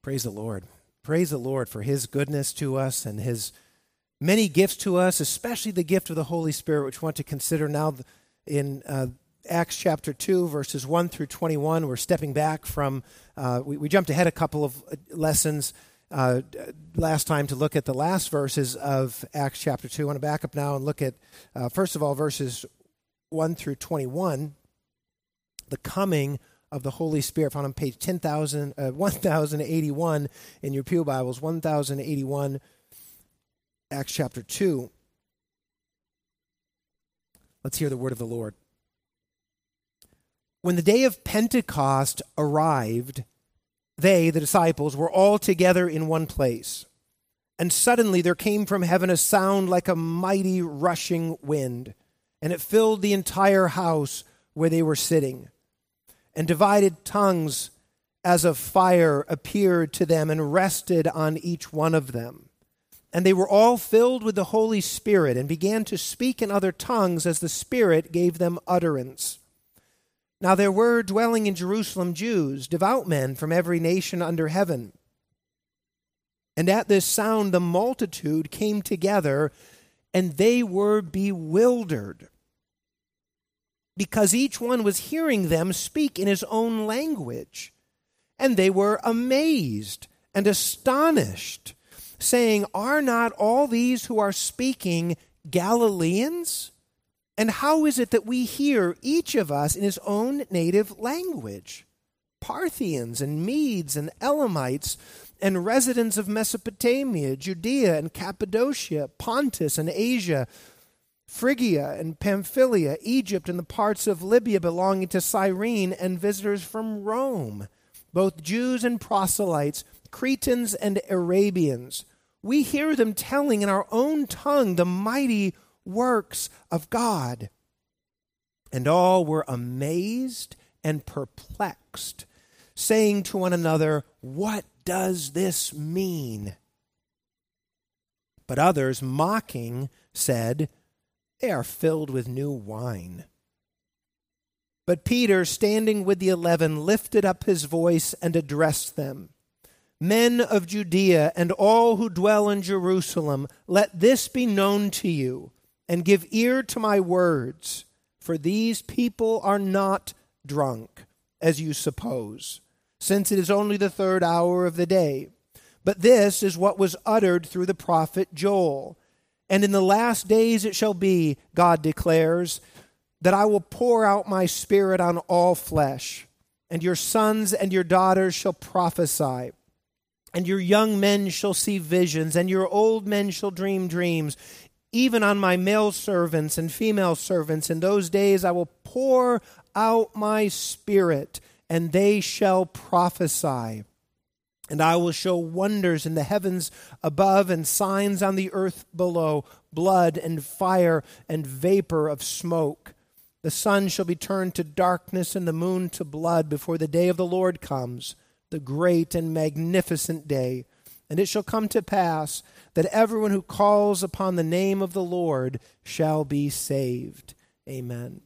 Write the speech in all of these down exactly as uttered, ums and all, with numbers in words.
Praise the Lord. Praise the Lord for his goodness to us and his many gifts to us, especially the gift of the Holy Spirit, which we want to consider now in uh, Acts chapter two, verses one through twenty-one. We're stepping back from, uh, we, we jumped ahead a couple of lessons uh, last time to look at the last verses of Acts chapter two. I want to back up now and look at, uh, first of all, verses one through twenty-one, the coming of the Holy Spirit, found on page ten thousand, uh, one thousand eighty-one in your Pew Bibles, one thousand eighty-one, Acts chapter two. Let's hear the word of the Lord. When the day of Pentecost arrived, they, the disciples, were all together in one place. And suddenly there came from heaven a sound like a mighty rushing wind, and it filled the entire house where they were sitting. And divided tongues as of fire appeared to them and rested on each one of them. And they were all filled with the Holy Spirit and began to speak in other tongues as the Spirit gave them utterance. Now there were dwelling in Jerusalem Jews, devout men from every nation under heaven. And at this sound the multitude came together, and they were bewildered, because each one was hearing them speak in his own language. And they were amazed and astonished, saying, "Are not all these who are speaking Galileans? And how is it that we hear, each of us, in his own native language? Parthians and Medes and Elamites and residents of Mesopotamia, Judea and Cappadocia, Pontus and Asia, Phrygia and Pamphylia, Egypt and the parts of Libya belonging to Cyrene, and visitors from Rome, both Jews and proselytes, Cretans and Arabians. We hear them telling in our own tongue the mighty works of God." And all were amazed and perplexed, saying to one another, "What does this mean?" But others, mocking, said, "They are filled with new wine." But Peter, standing with the eleven, lifted up his voice and addressed them. "Men of Judea and all who dwell in Jerusalem, let this be known to you, and give ear to my words. For these people are not drunk, as you suppose, since it is only the third hour of the day. But this is what was uttered through the prophet Joel. And in the last days it shall be, God declares, that I will pour out my Spirit on all flesh, and your sons and your daughters shall prophesy, and your young men shall see visions, and your old men shall dream dreams. Even on my male servants and female servants in those days I will pour out my Spirit, and they shall prophesy. And I will show wonders in the heavens above and signs on the earth below, blood and fire and vapor of smoke. The sun shall be turned to darkness and the moon to blood before the day of the Lord comes, the great and magnificent day. And it shall come to pass that everyone who calls upon the name of the Lord shall be saved." Amen.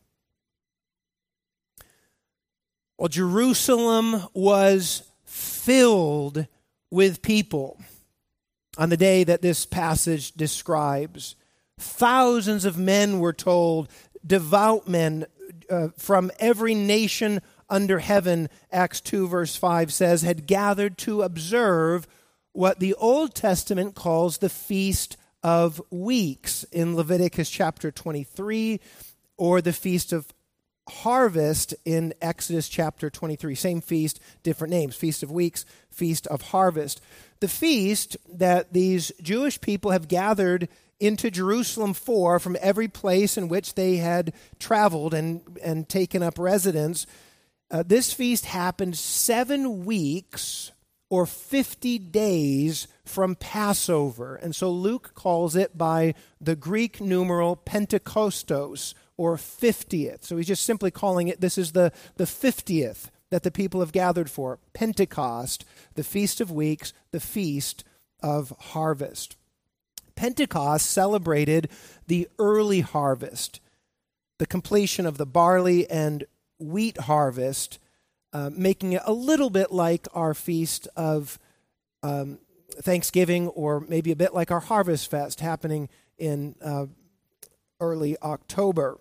Well, Jerusalem was filled with people on the day that this passage describes. Thousands of men were told, devout men uh, from every nation under heaven, Acts two verse five says, had gathered to observe what the Old Testament calls the Feast of Weeks in Leviticus chapter twenty-three, or the Feast of Harvest in Exodus chapter twenty-three. Same feast, different names. Feast of Weeks, Feast of Harvest. The feast that these Jewish people have gathered into Jerusalem for from every place in which they had traveled and, and taken up residence, uh, this feast happened seven weeks or fifty days from Passover. And so Luke calls it by the Greek numeral Pentekostos, or fiftieth. So he's just simply calling it, this is the, the fiftieth that the people have gathered for. Pentecost, the Feast of Weeks, the Feast of Harvest. Pentecost celebrated the early harvest, the completion of the barley and wheat harvest, uh, making it a little bit like our Feast of um, Thanksgiving, or maybe a bit like our Harvest Fest happening in uh, early October.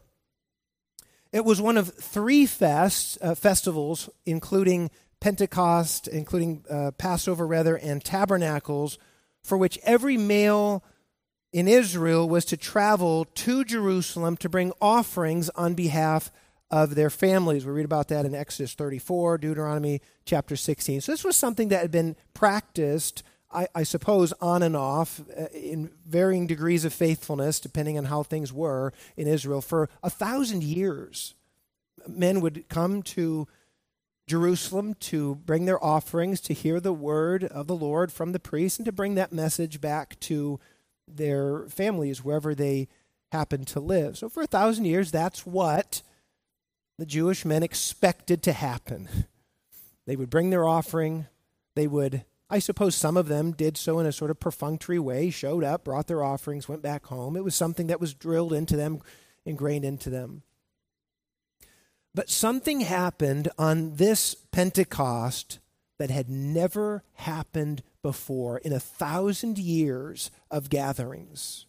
It was one of three fests, uh, festivals, including Pentecost, including uh, Passover, rather, and Tabernacles, for which every male in Israel was to travel to Jerusalem to bring offerings on behalf of their families. We read about that in Exodus thirty-four, Deuteronomy chapter sixteen. So this was something that had been practiced, I, I suppose, on and off uh, in varying degrees of faithfulness, depending on how things were in Israel, for a thousand years. Men would come to Jerusalem to bring their offerings, to hear the word of the Lord from the priest, and to bring that message back to their families wherever they happened to live. So for a thousand years, that's what the Jewish men expected to happen. They would bring their offering. They would, I suppose some of them did so in a sort of perfunctory way, showed up, brought their offerings, went back home. It was something that was drilled into them, ingrained into them. But something happened on this Pentecost that had never happened before in a thousand years of gatherings.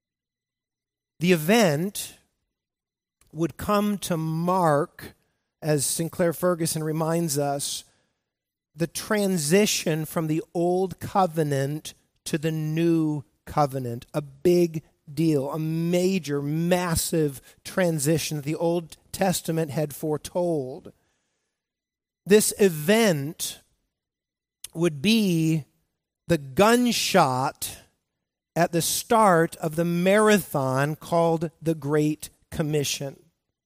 The event would come to mark, as Sinclair Ferguson reminds us, the transition from the old covenant to the new covenant. A big deal, a major, massive transition that the Old Testament had foretold. This event would be the gunshot at the start of the marathon called the Great Commission.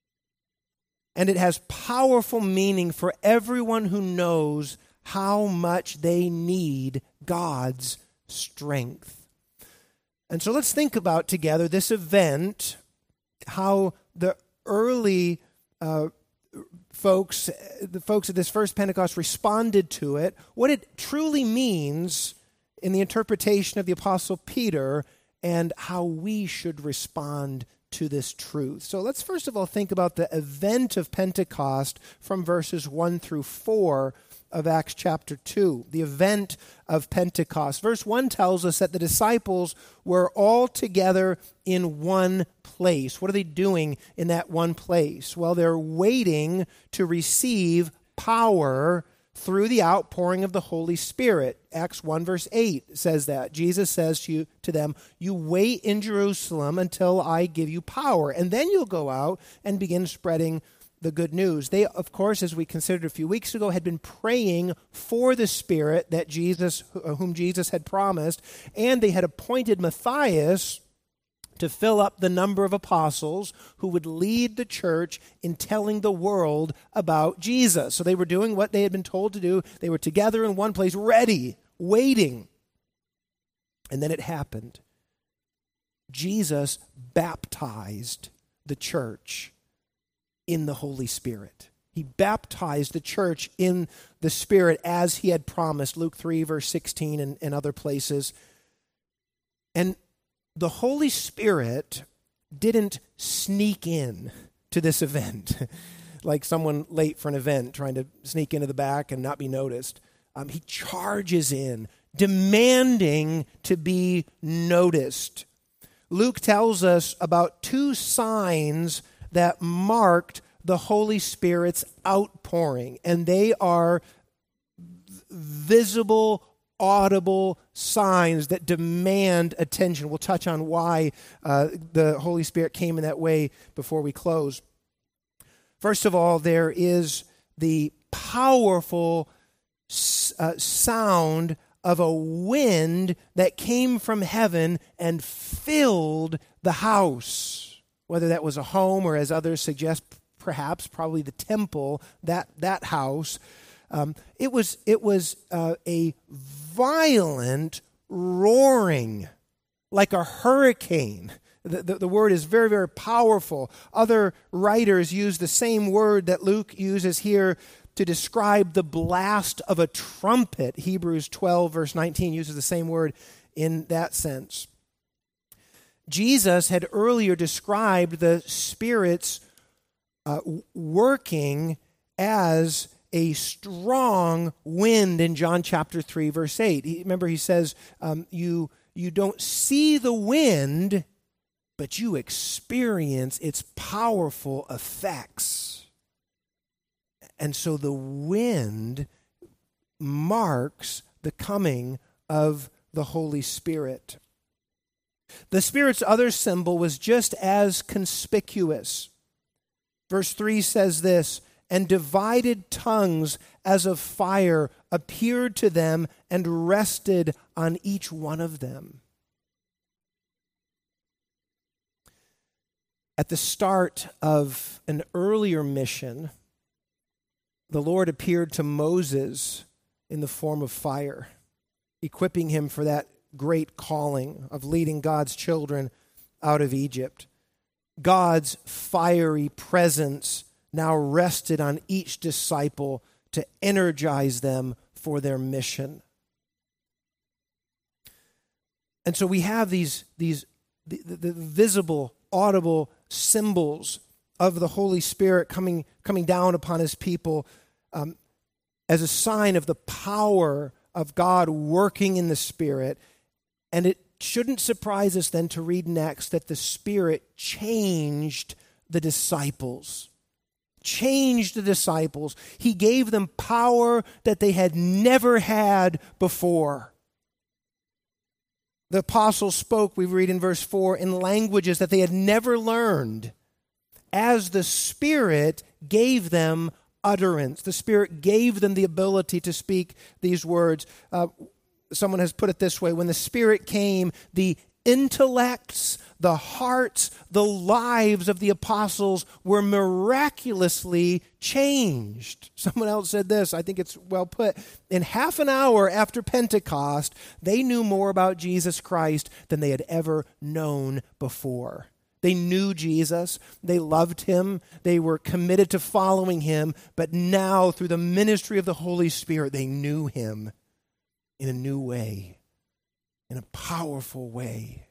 And it has powerful meaning for everyone who knows how much they need God's strength. And so let's think about together this event, how the early uh, folks, the folks at this first Pentecost responded to it, what it truly means in the interpretation of the Apostle Peter, and how we should respond to this truth. So let's first of all think about the event of Pentecost from verses one through four of Acts chapter two, the event of Pentecost. Verse one tells us that the disciples were all together in one place. What are they doing in that one place? Well, they're waiting to receive power through the outpouring of the Holy Spirit. Acts one verse eight says that. Jesus says to, you, to them, you wait in Jerusalem until I give you power, and then you'll go out and begin spreading the good news. They, of course, as we considered a few weeks ago, had been praying for the Spirit that Jesus, whom Jesus had promised, and they had appointed Matthias to fill up the number of apostles who would lead the church in telling the world about Jesus. So they were doing what they had been told to do. They were together in one place, ready, waiting. And then it happened. Jesus baptized the church in the Holy Spirit. He baptized the church in the Spirit as he had promised, Luke three, verse sixteen, and, and other places. And the Holy Spirit didn't sneak in to this event, like someone late for an event trying to sneak into the back and not be noticed. Um, he charges in, demanding to be noticed. Luke tells us about two signs that marked the Holy Spirit's outpouring, and they are visible, audible signs that demand attention. We'll touch on why uh, the Holy Spirit came in that way before we close. First of all, there is the powerful uh, sound of a wind that came from heaven and filled the house. Whether that was a home or, as others suggest, perhaps probably the temple, that that house. Um, it was it was uh, a violent roaring, like a hurricane. The, the, the word is very, very powerful. Other writers use the same word that Luke uses here to describe the blast of a trumpet. Hebrews twelve, verse nineteen, uses the same word in that sense. Jesus had earlier described the Spirit's uh, working as a strong wind in John chapter three, verse eight. He, remember, he says, um, you, you don't see the wind, but you experience its powerful effects. And so the wind marks the coming of the Holy Spirit. The Spirit's other symbol was just as conspicuous. Verse three says this, and divided tongues as of fire appeared to them and rested on each one of them. At the start of an earlier mission, the Lord appeared to Moses in the form of fire, equipping him for that great calling of leading God's children out of Egypt. God's fiery presence now rested on each disciple to energize them for their mission. And so we have these, these the, the visible, audible symbols of the Holy Spirit coming, coming down upon his people um, as a sign of the power of God working in the Spirit. And it shouldn't surprise us then to read next that the Spirit changed the disciples. Changed the disciples. He gave them power that they had never had before. The apostles spoke, we read in verse four, in languages that they had never learned, as the Spirit gave them utterance. The Spirit gave them the ability to speak these words. Uh, someone has put it this way, when the Spirit came, the intellects, the hearts, the lives of the apostles were miraculously changed. Someone else said this, I think it's well put. In half an hour after Pentecost, they knew more about Jesus Christ than they had ever known before. They knew Jesus, they loved him, they were committed to following him, but now through the ministry of the Holy Spirit, they knew him in a new way, in a powerful way.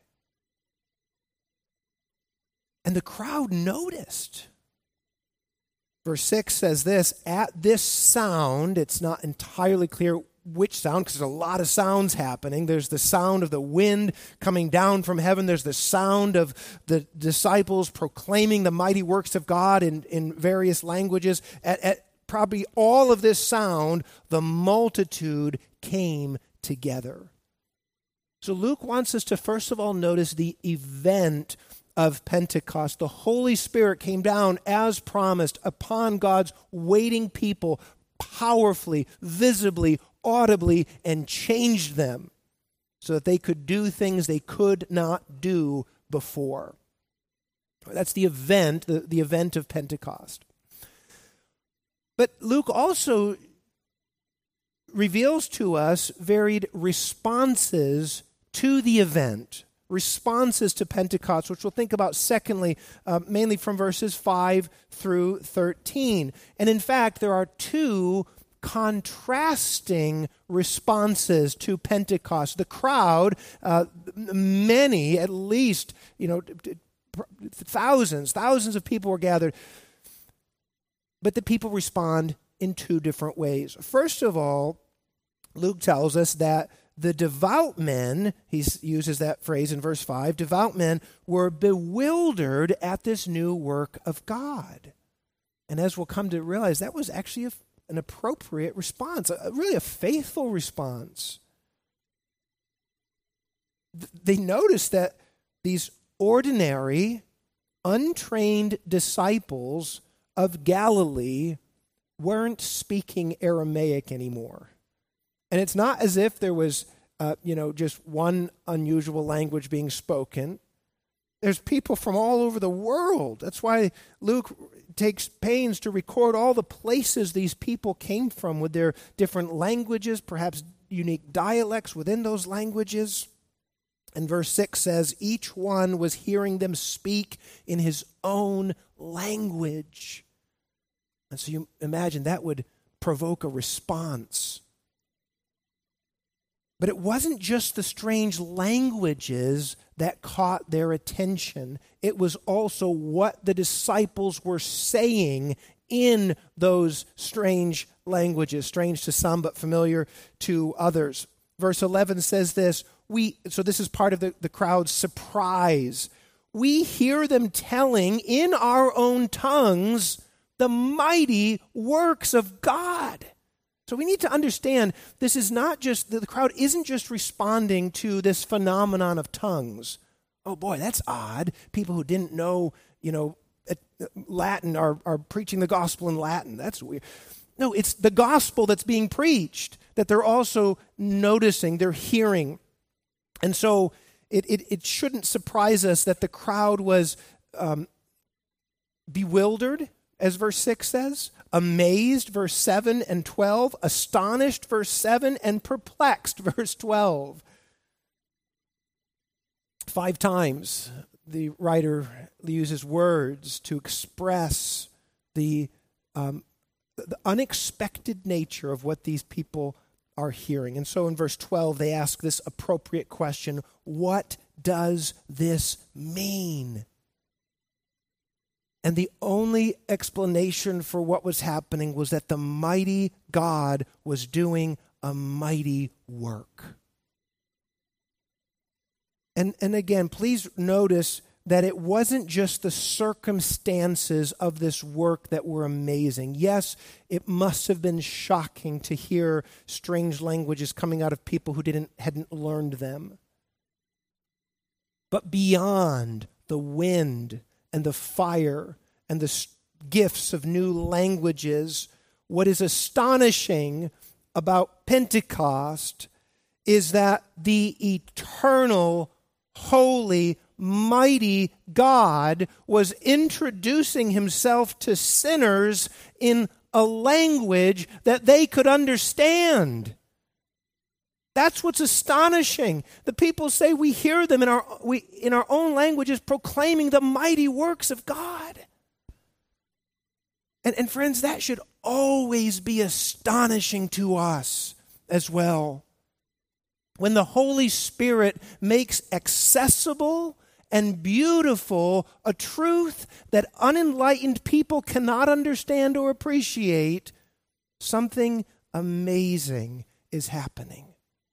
And the crowd noticed. Verse six says this, at this sound, it's not entirely clear which sound, because there's a lot of sounds happening. There's the sound of the wind coming down from heaven. There's the sound of the disciples proclaiming the mighty works of God in, in various languages. At, at probably all of this sound, the multitude came together. So Luke wants us to first of all notice the event of Pentecost. The Holy Spirit came down as promised upon God's waiting people powerfully, visibly, audibly, and changed them so that they could do things they could not do before. That's the event, the, the event of Pentecost. But Luke also reveals to us varied responses to the event, responses to Pentecost, which we'll think about secondly, uh, mainly from verses five through thirteen. And in fact, there are two contrasting responses to Pentecost. The crowd, uh, many, at least, you know, thousands, thousands of people were gathered, but the people respond in two different ways. First of all, Luke tells us that the devout men, he uses that phrase in verse five, devout men were bewildered at this new work of God. And as we'll come to realize, that was actually a, an appropriate response, a, really a faithful response. They noticed that these ordinary, untrained disciples of Galilee weren't speaking Aramaic anymore. And it's not as if there was, uh, you know, just one unusual language being spoken. There's people from all over the world. That's why Luke takes pains to record all the places these people came from with their different languages, perhaps unique dialects within those languages. And verse six says, each one was hearing them speak in his own language. And so you imagine that would provoke a response. But it wasn't just the strange languages that caught their attention. It was also what the disciples were saying in those strange languages, strange to some but familiar to others. Verse eleven says this, we so this is part of the, the crowd's surprise. We hear them telling in our own tongues the mighty works of God. So we need to understand this is not just, the crowd isn't just responding to this phenomenon of tongues. Oh boy, that's odd. People who didn't know, you know, Latin are, are preaching the gospel in Latin. That's weird. No, it's the gospel that's being preached that they're also noticing, they're hearing. And so it, it, it shouldn't surprise us that the crowd was um, bewildered, as verse six says, amazed, verse seven and twelve, astonished, verse seven, and perplexed, verse twelve. Five times the writer uses words to express the, um, the unexpected nature of what these people are hearing. And so in verse twelve, they ask this appropriate question, what does this mean? And the only explanation for what was happening was that the mighty God was doing a mighty work. And, and again, please notice that it wasn't just the circumstances of this work that were amazing. Yes, it must have been shocking to hear strange languages coming out of people who didn't hadn't learned them. But beyond the wind and the fire and the gifts of new languages, what is astonishing about Pentecost is that the eternal, holy, mighty God was introducing himself to sinners in a language that they could understand. That's what's astonishing. The people say we hear them in our we in our own languages proclaiming the mighty works of God. And, and friends, that should always be astonishing to us as well. When the Holy Spirit makes accessible and beautiful a truth that unenlightened people cannot understand or appreciate, something amazing is happening.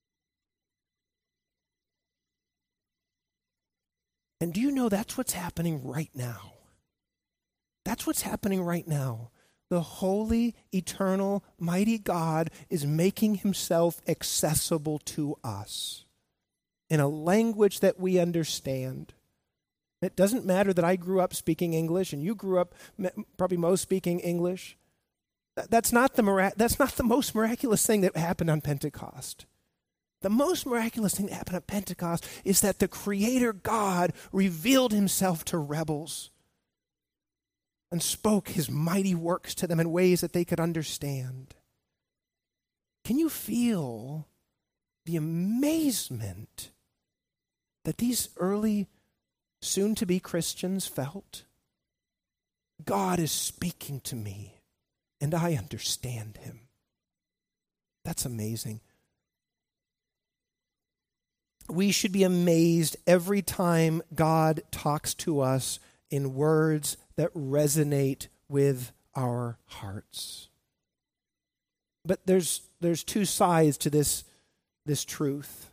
And do you know that's what's happening right now? That's what's happening right now. The holy, eternal, mighty God is making himself accessible to us in a language that we understand. It doesn't matter that I grew up speaking English and you grew up probably most speaking English. That's not the mirac- that's not the most miraculous thing that happened on Pentecost. The most miraculous thing that happened at Pentecost is that the Creator God revealed himself to rebels and spoke his mighty works to them in ways that they could understand. Can you feel the amazement that these early, soon-to-be Christians felt? God is speaking to me, and I understand him. That's amazing. We should be amazed every time God talks to us in words that resonate with our hearts. But there's there's two sides to this, this truth.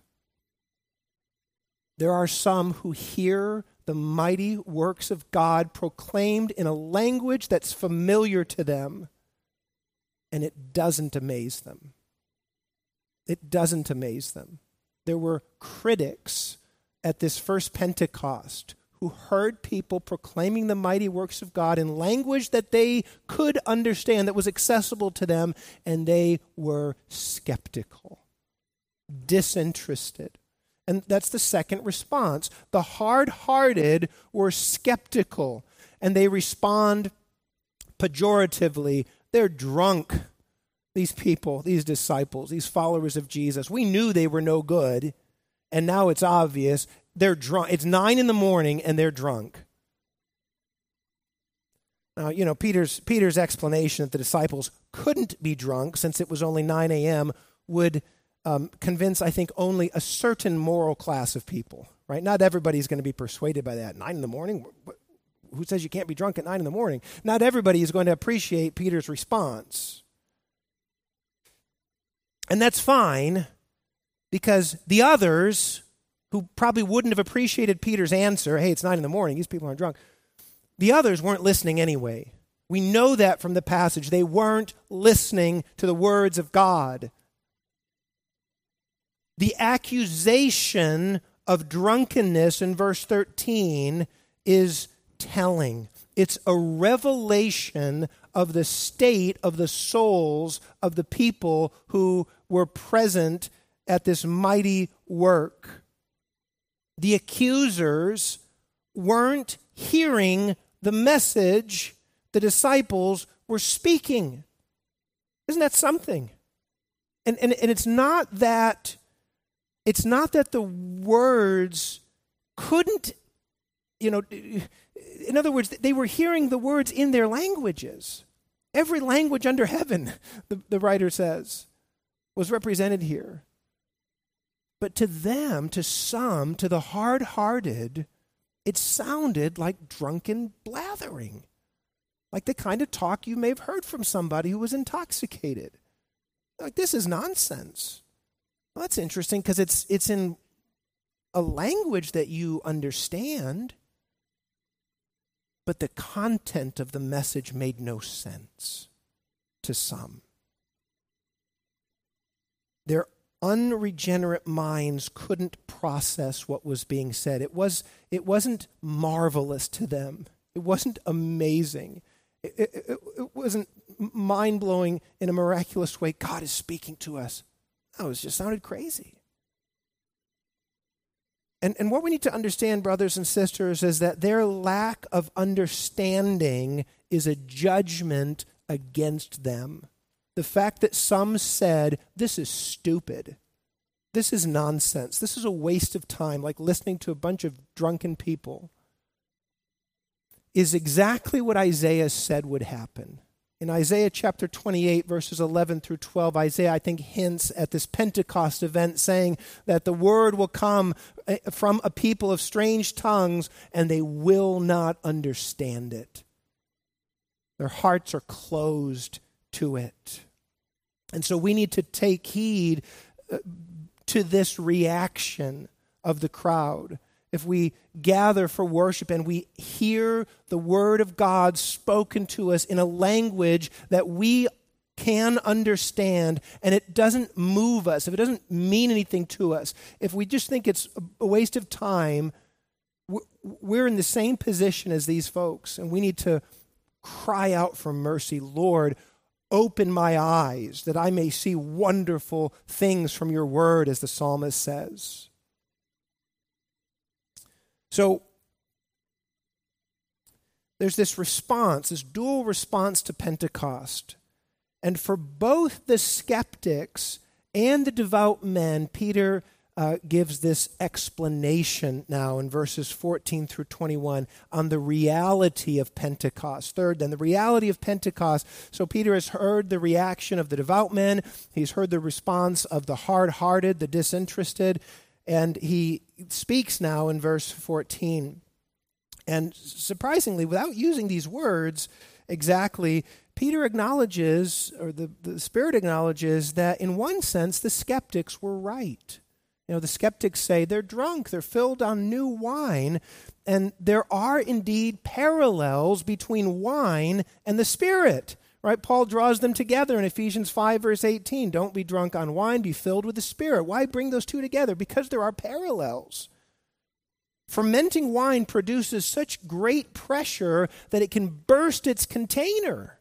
There are some who hear the mighty works of God proclaimed in a language that's familiar to them, and it doesn't amaze them. It doesn't amaze them. There were critics at this first Pentecost who heard people proclaiming the mighty works of God in language that they could understand, that was accessible to them, and they were skeptical, disinterested. And that's the second response. The hard-hearted were skeptical, and they respond pejoratively. They're drunk. These people, these disciples, these followers of Jesus, we knew they were no good, and now it's obvious. They're drunk. It's nine in the morning, and they're drunk. Now, you know, Peter's Peter's explanation that the disciples couldn't be drunk since it was only nine a.m. would um, convince, I think, only a certain moral class of people, right? Not everybody's going to be persuaded by that. Nine in the morning? who says you can't be drunk at nine in the morning? Not everybody is going to appreciate Peter's response. And that's fine, because the others who probably wouldn't have appreciated Peter's answer, hey, it's nine in the morning, these people aren't drunk, the others weren't listening anyway. We know that from the passage. They weren't listening to the words of God. The accusation of drunkenness in verse thirteen is telling. It's a revelation of the state of the souls of the people who were present at this mighty work. The accusers weren't hearing the message the disciples were speaking. Isn't that something? And, and, and it's not that it's not that the words couldn't, you know, in other words, they were hearing the words in their languages. Every language under heaven, the, the writer says, was represented here. But to them, to some, to the hard-hearted, it sounded like drunken blathering, like the kind of talk you may have heard from somebody who was intoxicated. Like, this is nonsense. Well, that's interesting because it's it's in a language that you understand, but the content of the message made no sense to some. Their unregenerate minds couldn't process what was being said. It was it wasn't marvelous to them. It wasn't amazing. It, it, it, it wasn't mind-blowing in a miraculous way. God is speaking to us. No, it just sounded crazy. And, and what we need to understand, brothers and sisters, is that their lack of understanding is a judgment against them. The fact that some said, this is stupid, this is nonsense, this is a waste of time, like listening to a bunch of drunken people, is exactly what Isaiah said would happen. In Isaiah chapter twenty-eight, verses eleven through twelve, Isaiah, I think, hints at this Pentecost event, saying that the word will come from a people of strange tongues, and they will not understand it. Their hearts are closed to it. And so we need to take heed to this reaction of the crowd. If we gather for worship and we hear the word of God spoken to us in a language that we can understand, and it doesn't move us, if it doesn't mean anything to us, if we just think it's a waste of time, we're in the same position as these folks, and we need to cry out for mercy. Lord, open my eyes that I may see wonderful things from your word, as the psalmist says. So there's this response, this dual response to Pentecost. And for both the skeptics and the devout men, Peter uh, gives this explanation now in verses fourteen through twenty-one on the reality of Pentecost. Third, then, the reality of Pentecost. So Peter has heard the reaction of the devout men. He's heard the response of the hard-hearted, the disinterested. And he speaks now in verse fourteen. And surprisingly, without using these words exactly, Peter acknowledges, or the, the Spirit acknowledges, that in one sense the skeptics were right. You know, the skeptics say they're drunk, they're filled on new wine, and there are indeed parallels between wine and the Spirit. Right? Paul draws them together in Ephesians five, verse eighteen. Don't be drunk on wine, be filled with the Spirit. Why bring those two together? Because there are parallels. Fermenting wine produces such great pressure that it can burst its container.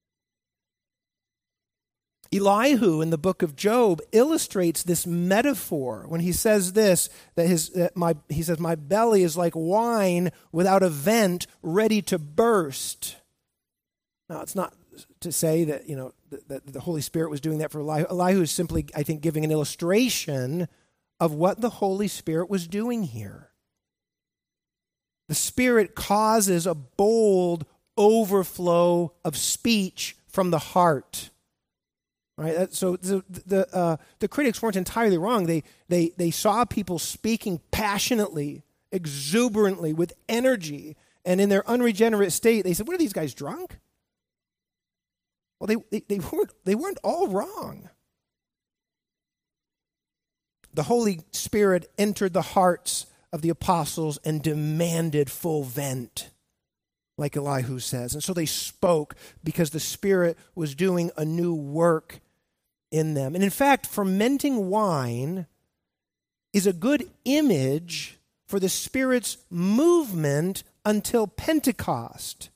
Elihu in the book of Job illustrates this metaphor when he says this, that his that my he says, my belly is like wine without a vent, ready to burst. Now, it's not to say that, you know, that the Holy Spirit was doing that for Elihu. Elihu is simply, I think, giving an illustration of what the Holy Spirit was doing here. The Spirit causes a bold overflow of speech from the heart. Right? So the the, uh, the critics weren't entirely wrong. They they they saw people speaking passionately, exuberantly, with energy. And in their unregenerate state, they said, what are these guys, drunk? Well, they, they, they, weren't, they weren't all wrong. The Holy Spirit entered the hearts of the apostles and demanded full vent, like Elihu says. And so they spoke because the Spirit was doing a new work in them. And in fact, fermenting wine is a good image for the Spirit's movement until Pentecost.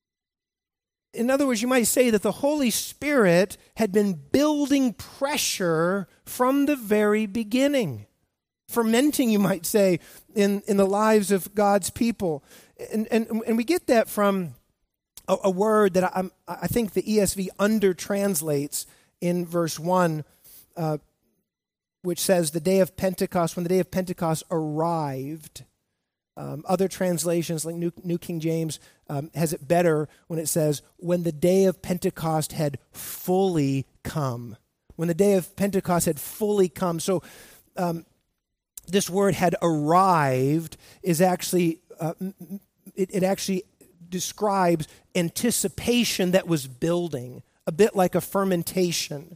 In other words, you might say that the Holy Spirit had been building pressure from the very beginning. Fermenting, you might say, in, in the lives of God's people. And, and, and we get that from a, a word that I, I think the E S V under-translates in verse one, uh, which says, the day of Pentecost, when the day of Pentecost arrived. Um, other translations, like New, New King James, um, has it better when it says, when the day of Pentecost had fully come. When the day of Pentecost had fully come. So um, this word had arrived is actually, uh, it, it actually describes anticipation that was building, a bit like a fermentation.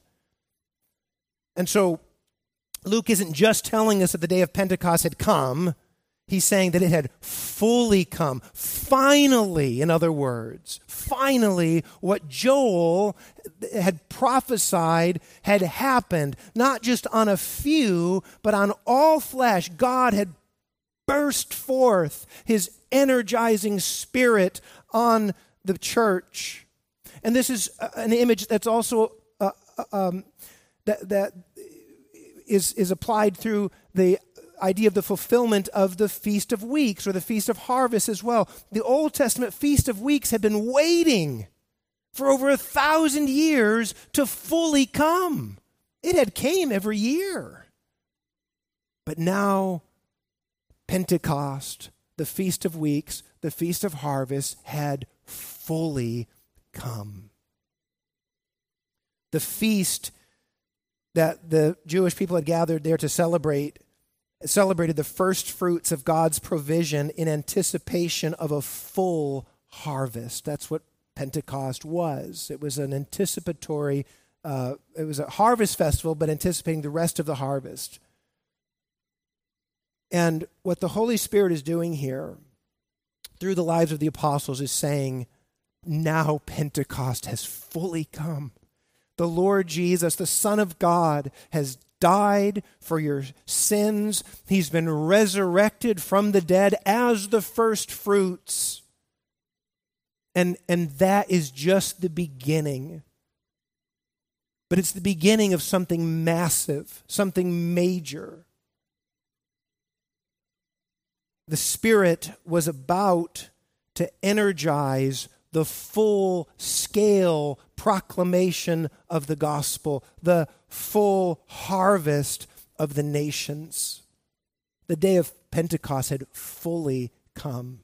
And so Luke isn't just telling us that the day of Pentecost had come. He's saying that it had fully come. Finally, in other words, finally, what Joel had prophesied had happened, not just on a few, but on all flesh. God had burst forth his energizing Spirit on the church. And this is an image that's also uh, um, that that is is applied through the idea of the fulfillment of the Feast of Weeks or the Feast of Harvest as well. The Old Testament Feast of Weeks had been waiting for over a thousand years to fully come. It had came every year. But now, Pentecost, the Feast of Weeks, the Feast of Harvest had fully come. The feast that the Jewish people had gathered there to celebrate celebrated the first fruits of God's provision in anticipation of a full harvest. That's what Pentecost was. It was an anticipatory, uh, it was a harvest festival, but anticipating the rest of the harvest. And what the Holy Spirit is doing here through the lives of the apostles is saying, now Pentecost has fully come. The Lord Jesus, the Son of God, has died for your sins. He's been resurrected from the dead as the first fruits. And, and that is just the beginning. But it's the beginning of something massive, something major. The Spirit was about to energize the full-scale proclamation of the gospel, the full harvest of the nations. The day of Pentecost had fully come.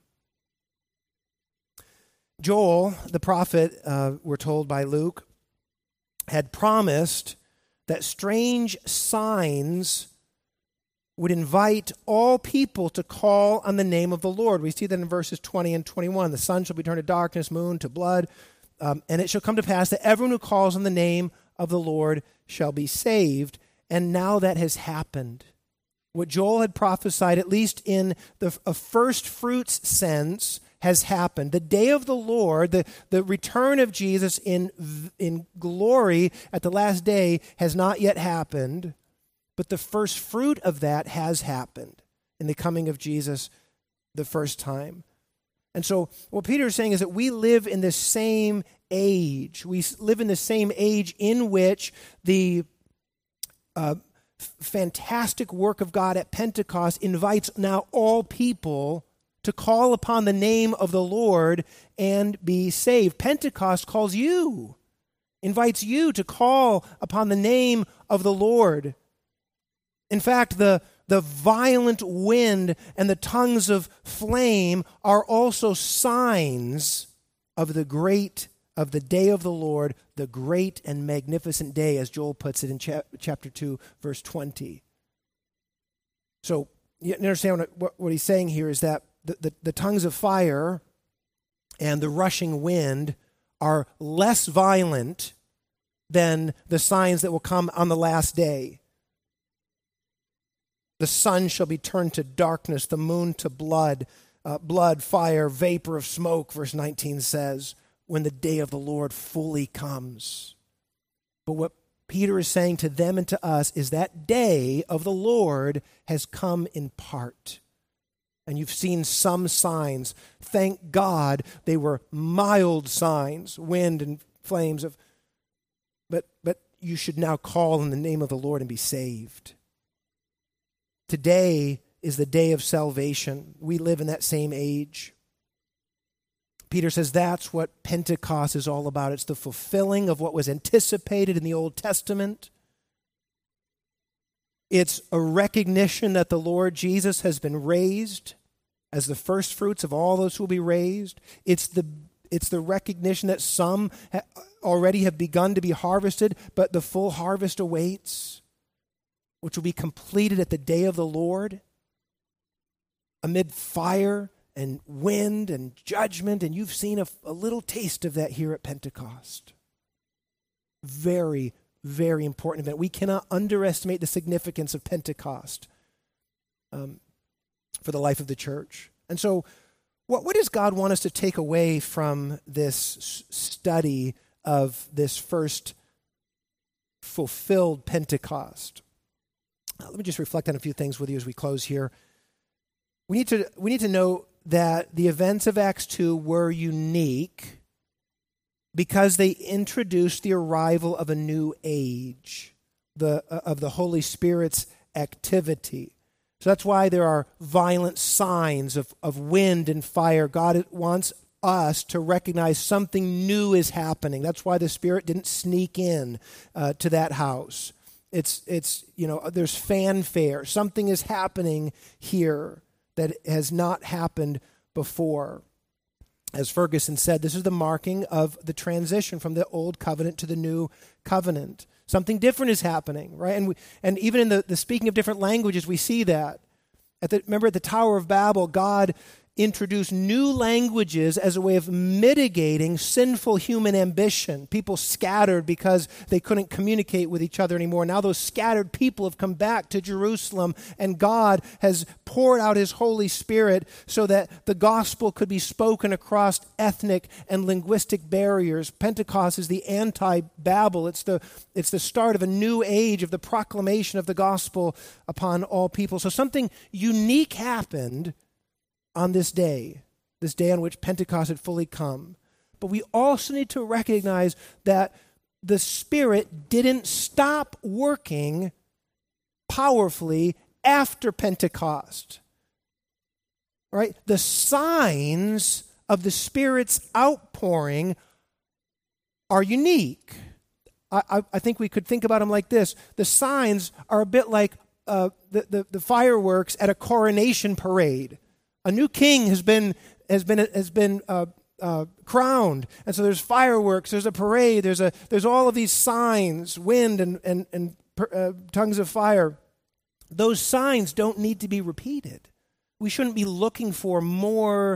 Joel, the prophet, uh, we're told by Luke, had promised that strange signs would invite all people to call on the name of the Lord. We see that in verses twenty and twenty-one. The sun shall be turned to darkness, moon to blood, um, and it shall come to pass that everyone who calls on the name of the Lord shall be saved. And now that has happened. What Joel had prophesied, at least in the a first fruits sense, has happened. The day of the Lord, the, the return of Jesus in, in glory at the last day has not yet happened. But the first fruit of that has happened in the coming of Jesus the first time. And so what Peter is saying is that we live in the same age. We live in the same age in which the uh, f- fantastic work of God at Pentecost invites now all people to call upon the name of the Lord and be saved. Pentecost calls you, invites you to call upon the name of the Lord. In fact, the, the violent wind and the tongues of flame are also signs of the great, of the day of the Lord, the great and magnificent day, as Joel puts it in cha- chapter two, verse twenty. So you understand what, what, what he's saying here is that the, the, the tongues of fire and the rushing wind are less violent than the signs that will come on the last day. The sun shall be turned to darkness, the moon to blood, uh, blood, fire, vapor of smoke, verse nineteen says, when the day of the Lord fully comes. But what Peter is saying to them and to us is that day of the Lord has come in part. And you've seen some signs. Thank God they were mild signs, wind and flames of, but but you should now call in the name of the Lord and be saved. Today is the day of salvation. We live in that same age. Peter says that's what Pentecost is all about. It's the fulfilling of what was anticipated in the Old Testament. It's a recognition that the Lord Jesus has been raised as the first fruits of all those who will be raised. It's the it's the recognition that some ha- already have begun to be harvested, but the full harvest awaits, which will be completed at the day of the Lord, amid fire and wind and judgment. And you've seen a, a little taste of that here at Pentecost. Very, very important event. We cannot underestimate the significance of Pentecost um, for the life of the church. And so what, what does God want us to take away from this s- study of this first fulfilled Pentecost? Uh, let me just reflect on a few things with you as we close here. We need to we need to know that the events of Acts two were unique because they introduced the arrival of a new age, the uh, of the Holy Spirit's activity. So that's why there are violent signs of, of wind and fire. God wants us to recognize something new is happening. That's why the Spirit didn't sneak in uh, to that house. It's, it's you know, there's fanfare. Something is happening here that has not happened before. As Ferguson said, this is the marking of the transition from the old covenant to the new covenant. Something different is happening, right? And we, and even in the, the speaking of different languages, we see that. At the, remember at the Tower of Babel, God introduced new languages as a way of mitigating sinful human ambition. People scattered because they couldn't communicate with each other anymore. Now those scattered people have come back to Jerusalem, and God has poured out his Holy Spirit so that the gospel could be spoken across ethnic and linguistic barriers. Pentecost is the anti-Babel. It's the, it's the start of a new age of the proclamation of the gospel upon all people. So something unique happened on this day, this day on which Pentecost had fully come. But we also need to recognize that the Spirit didn't stop working powerfully after Pentecost. Right? The signs of the Spirit's outpouring are unique. I, I, I think we could think about them like this. The signs are a bit like uh, the, the, the fireworks at a coronation parade. A new king has been has been has been uh, uh, crowned, and so there's fireworks, there's a parade, there's a there's all of these signs, wind and and and uh, tongues of fire. Those signs don't need to be repeated. We shouldn't be looking for more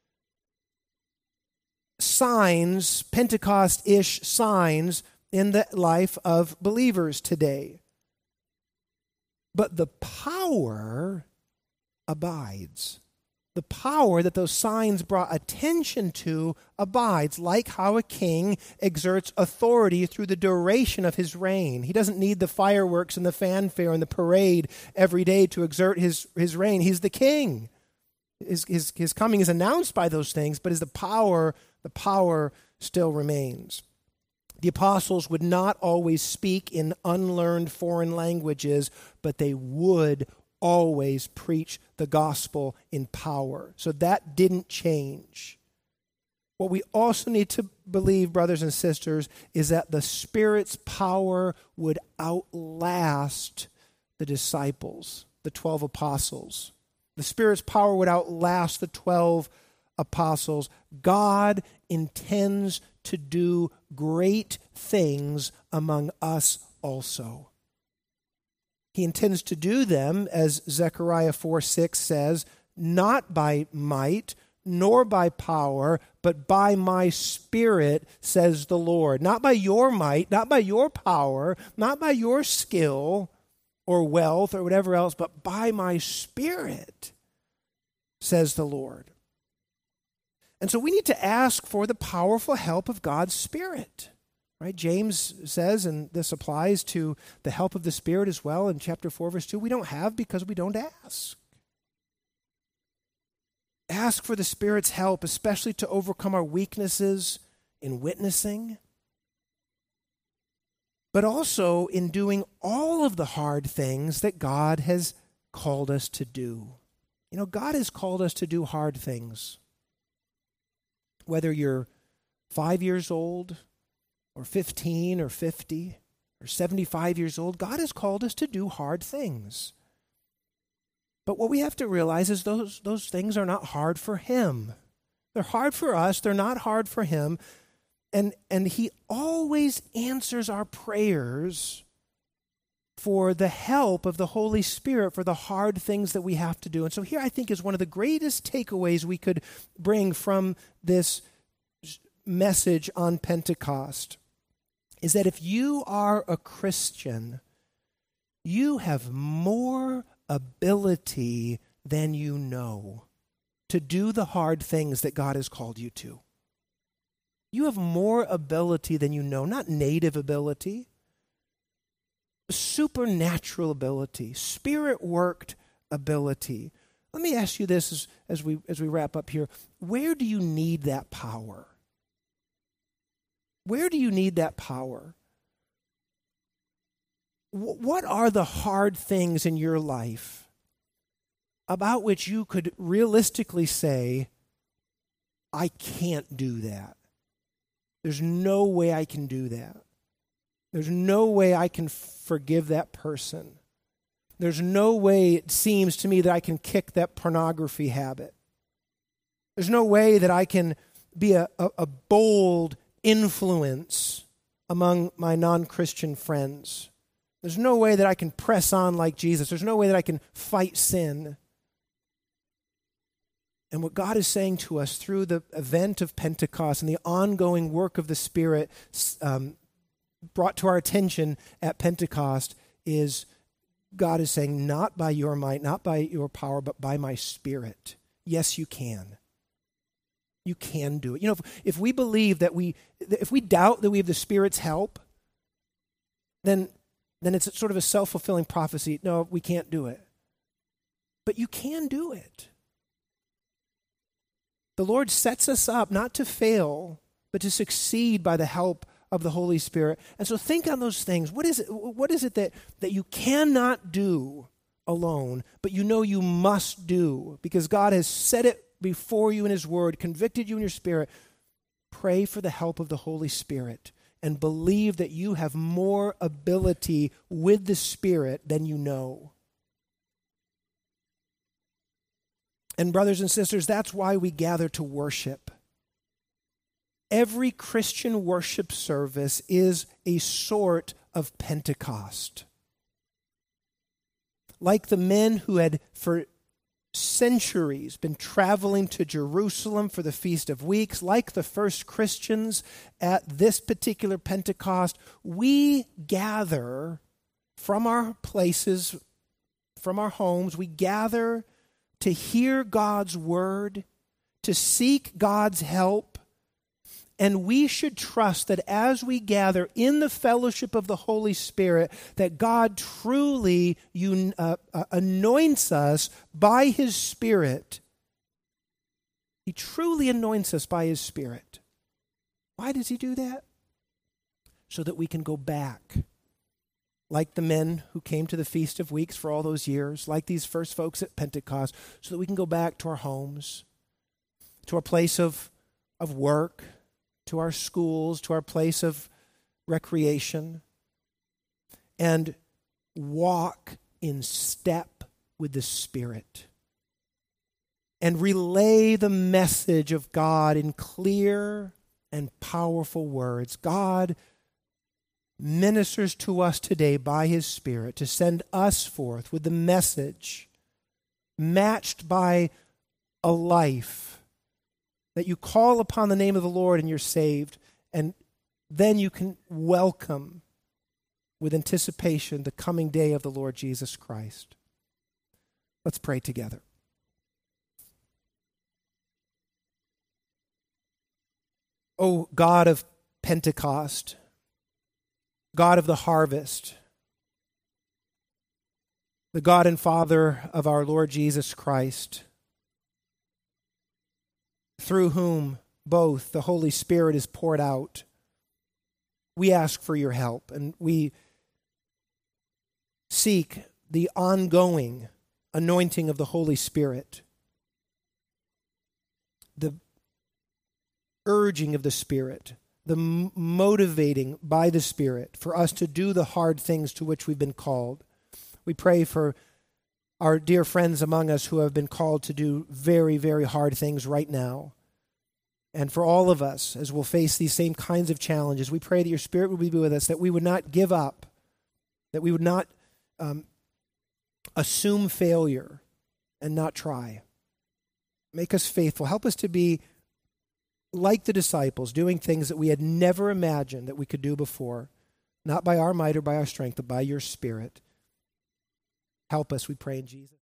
signs, Pentecost-ish signs in the life of believers today. But the power abides. The power that those signs brought attention to abides, like how a king exerts authority through the duration of his reign. He doesn't need the fireworks and the fanfare and the parade every day to exert his, his reign. He's the king. His, his, his coming is announced by those things, but is the power, the power still remains. The apostles would not always speak in unlearned foreign languages, but they would always preach the gospel in power. So that didn't change. What we also need to believe, brothers and sisters, is that the Spirit's power would outlast the disciples, the twelve apostles. The Spirit's power would outlast the twelve apostles. God intends to do great things among us also. He intends to do them, as Zechariah four six says, not by might nor by power, but by my Spirit, says the Lord. Not by your might, not by your power, not by your skill or wealth or whatever else, but by my Spirit, says the Lord. And so we need to ask for the powerful help of God's Spirit. Right? James says, and this applies to the help of the Spirit as well in chapter four, verse two, we don't have because we don't ask. Ask for the Spirit's help, especially to overcome our weaknesses in witnessing, but also in doing all of the hard things that God has called us to do. You know, God has called us to do hard things. Whether you're five years old or fifteen or fifty or seventy-five years old, God has called us to do hard things. But what we have to realize is those, those things are not hard for Him. They're hard for us. They're not hard for Him. And, and He always answers our prayers for the help of the Holy Spirit for the hard things that we have to do. And so here I think is one of the greatest takeaways we could bring from this message on Pentecost, is that if you are a Christian, you have more ability than you know to do the hard things that God has called you to. You have more ability than you know, not native ability, supernatural ability, Spirit-worked ability. Let me ask you this as, as we as we wrap up here. Where do you need that power? Where do you need that power? W- what are the hard things in your life about which you could realistically say, I can't do that? There's no way I can do that. There's no way I can forgive that person. There's no way it seems to me that I can kick that pornography habit. There's no way that I can be a, a, a bold influence among my non-Christian friends. There's no way that I can press on like Jesus. There's no way that I can fight sin. And what God is saying to us through the event of Pentecost and the ongoing work of the Spirit um, brought to our attention at Pentecost is God is saying, not by your might, not by your power, but by my Spirit. Yes, you can. You can do it. You know, if, if we believe that we, if we doubt that we have the Spirit's help, then, then it's sort of a self-fulfilling prophecy. No, we can't do it. But you can do it. The Lord sets us up not to fail, but to succeed by the help of the Holy Spirit. And so think on those things. What is it, what is it that, that you cannot do alone, but you know you must do because God has said it before you in His Word, convicted you in your spirit? Pray for the help of the Holy Spirit and believe that you have more ability with the Spirit than you know. And brothers and sisters, that's why we gather to worship. Every Christian worship service is a sort of Pentecost. Like the men who had for centuries been traveling to Jerusalem for the Feast of Weeks, like the first Christians at this particular Pentecost, we gather from our places, from our homes, we gather to hear God's word, to seek God's help. And we should trust that as we gather in the fellowship of the Holy Spirit, that God truly un, uh, uh, anoints us by His Spirit. He truly anoints us by His Spirit. Why does He do that? So that we can go back, like the men who came to the Feast of Weeks for all those years, like these first folks at Pentecost, so that we can go back to our homes, to our place of, of work, to our schools, to our place of recreation, and walk in step with the Spirit and relay the message of God in clear and powerful words. God ministers to us today by His Spirit to send us forth with the message matched by a life that you call upon the name of the Lord and you're saved, and then you can welcome with anticipation the coming day of the Lord Jesus Christ. Let's pray together. O God of Pentecost, God of the harvest, the God and Father of our Lord Jesus Christ, through whom both the Holy Spirit is poured out, we ask for your help, and we seek the ongoing anointing of the Holy Spirit, the urging of the Spirit, the m- motivating by the Spirit for us to do the hard things to which we've been called. We pray for our dear friends among us who have been called to do very, very hard things right now. And for all of us, as we'll face these same kinds of challenges, we pray that your Spirit would be with us, that we would not give up, that we would not um, assume failure and not try. Make us faithful. Help us to be like the disciples, doing things that we had never imagined that we could do before, not by our might or by our strength, but by your Spirit. Help us, we pray in Jesus' name.